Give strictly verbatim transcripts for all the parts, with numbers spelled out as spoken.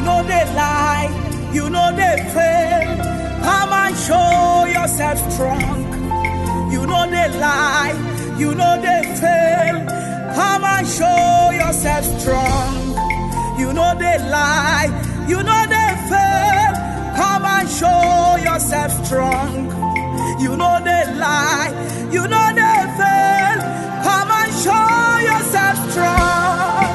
know they lie, you know they fail. Come and show yourself strong. You know they lie, you know they fail. Come and show yourself strong. You know they lie, you know they fail. Come and show yourself strong. You know they lie, you know they fail. Come and show yourself strong.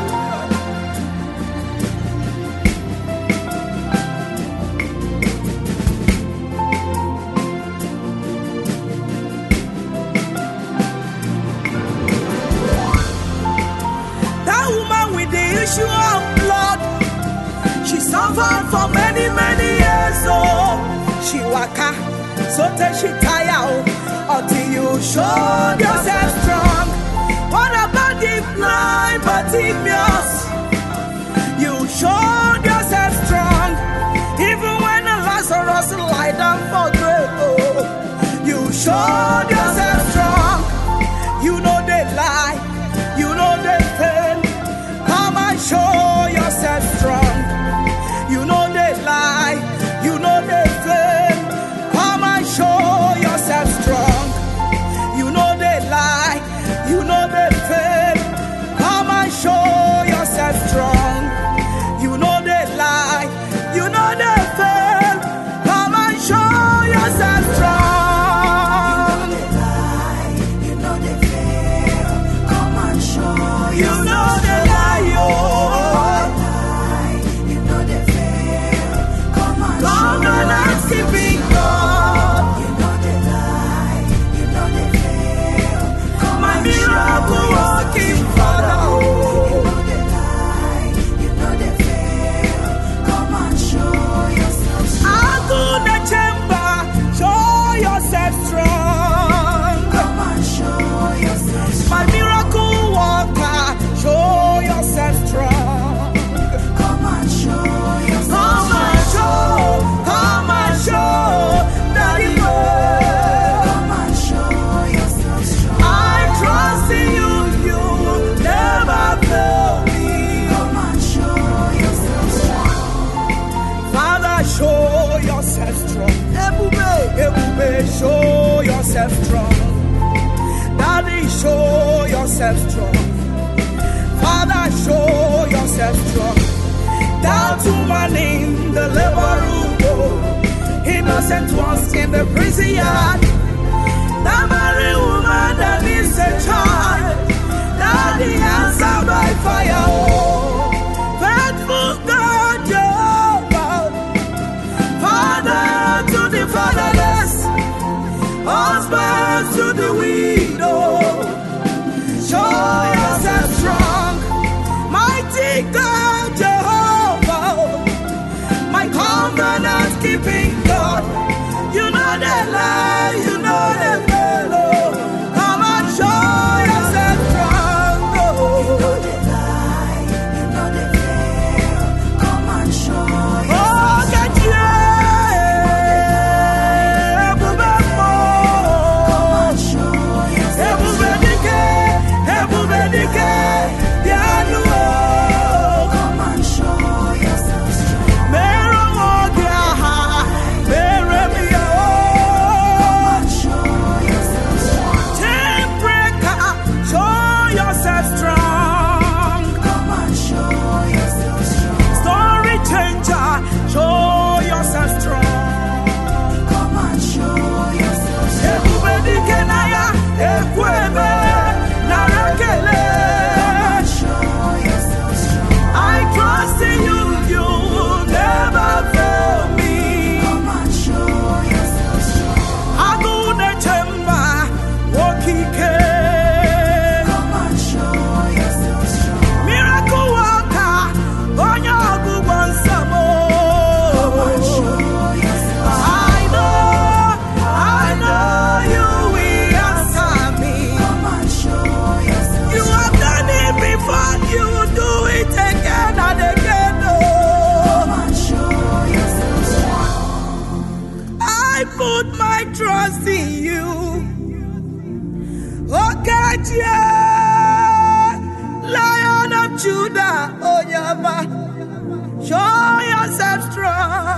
That woman with the issue of blood, she suffered for many, many years. Oh, she waka, so till she tired, until you showed yourself strong. What about the blind Bartimaeus? You showed yourself strong. Even when Lazarus lie down for grave, oh, you showed yourself strong. You know they lie, you know they fail. Come and show yourself strong. You know they lie, you know they fail. Come and show yourself strong. You know they lie, you know they fail. Come and show yourself strong. You know they lie, you know they fail. Come and show yourself strong. You know they lie, you know they fail. Come and show yourself. You know they lie, oh. You know they fail. Come and show. Come and ask him be God. You know they lie, you know they fail. Come and miracle working Father, oh. You know they lie, you know they fail. Come and show yourself strong. I go the chamber, show yourself strong. Come and show yourself strong. My miracle worker, show yourself strong. Come and show yourself strong. Come and show, come and show, Daddy boy. Come and show yourself strong. I trust in you, you will never fail me. Come and show yourself strong. Father, show yourself strong. Ebube, Ebube, show yourself strong. Daddy, show yourself strong. Father, show yourself strong. Down to my name, the labor room, innocent ones in the prison yard. That married woman that needs a child, Daddy, answer by fire. Oh, faithful God, Jehovah, Father to the fatherless, husband to the widow. Show yourself strong, mighty God, Jehovah, my covenant keeping God. You know they lie, you know they fail. Come and show yourself strong. You know they lie, you know they fail. Come and show yourself. Oh, get you. Come and show yourself. Everybody, come and show yourself strong. Come and show yourself strong. Chain breaker, show yourself strong. Come and show yourself strong. Story changer, show yourself strong. Come and show yourself strong. Everybody can hire, equipment. I trust in you, you will never fail me. Come and show yourself strong. I go the chamber, walking care. Come and show yourself strong. Miracle worker, on your good one some more. Come and show yourself strong. I know, I know you will answer me. Come and show yourself. You have done it before, you do it again and again. Oh. Come and show yourself strong. I put my trust in you. Oh God, yeah, Lion of Judah, oh Yahweh, show yourself. run.